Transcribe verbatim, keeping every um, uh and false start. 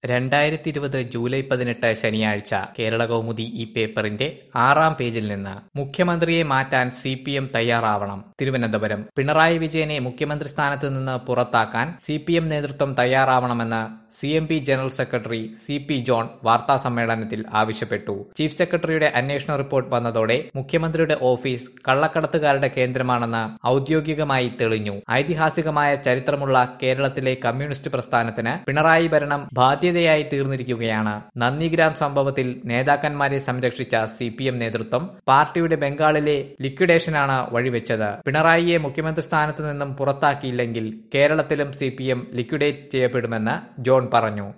രണ്ടായിരത്തി ഇരുപത് ജൂലൈ പതിനെട്ട് ശനിയാഴ്ച കേരളകൗമുദി ഈ പേപ്പറിന്റെ ആറാം പേജിൽ നിന്ന് മുഖ്യമന്ത്രിയെ മാറ്റാൻ സി പി എം തയ്യാറാവണം. തിരുവനന്തപുരം. പിണറായി വിജയനെ മുഖ്യമന്ത്രി സ്ഥാനത്ത് നിന്ന് പുറത്താക്കാൻ സി പി എം നേതൃത്വം തയ്യാറാവണമെന്ന് C M P general secretary C P John വാർത്താസമ്മേളനത്തിൽ ആവശ്യപ്പെട്ടു. ചീഫ് സെക്രട്ടറിയുടെ അന്വേഷണ റിപ്പോർട്ട് വന്നതോടെ മുഖ്യമന്ത്രിയുടെ ഓഫീസ് കള്ളക്കടത്തുകാരുടെ കേന്ദ്രമാണെന്ന് ഔദ്യോഗികമായി തെളിഞ്ഞു. ഐതിഹാസികമായ ചരിത്രമുള്ള കേരളത്തിലെ കമ്മ്യൂണിസ്റ്റ് പ്രസ്ഥാനത്തിന് പിണറായി ഭരണം ബാധ്യതയായി തീർന്നിരിക്കുകയാണ്. നന്ദിഗ്രാം സംഭവത്തിൽ നേതാക്കന്മാരെ സംരക്ഷിച്ച സി പി എം നേതൃത്വം പാർട്ടിയുടെ ബംഗാളിലെ ലിക്വിഡേഷനാണ് വഴിവെച്ചത്. പിണറായിയെ മുഖ്യമന്ത്രി സ്ഥാനത്ത് നിന്നും പുറത്താക്കിയില്ലെങ്കിൽ കേരളത്തിലും സി പി എം ലിക്വിഡേറ്റ് ചെയ്യപ്പെടുമെന്ന് ജോൺ പറഞ്ഞു.